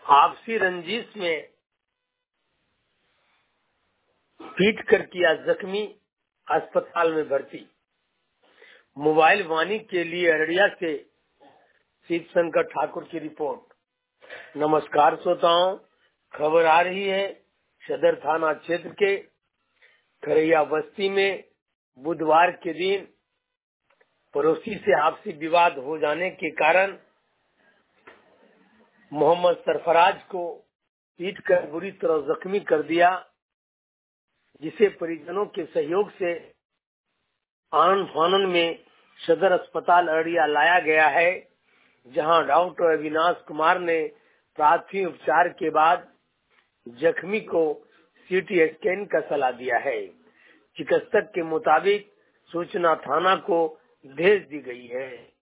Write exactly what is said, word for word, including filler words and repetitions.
आपसी रंजिश में पीट कर किया जख्मी, अस्पताल में भर्ती। मोबाइल वाणी के लिए अररिया से शिव शंकर ठाकुर की रिपोर्ट। नमस्कार श्रोताओं, खबर आ रही है सदर थाना क्षेत्र के खरैया बस्ती में बुधवार के दिन पड़ोसी से आपसी विवाद हो जाने के कारण मोहम्मद सरफराज को पीट कर बुरी तरह जख्मी कर दिया, जिसे परिजनों के सहयोग से आनंद फानन में सदर अस्पताल अररिया लाया गया है, जहां डॉक्टर अविनाश कुमार ने प्राथमिक उपचार के बाद जख्मी को सीटी स्कैन का सलाह दिया है। चिकित्सक के मुताबिक सूचना थाना को भेज दी गई है।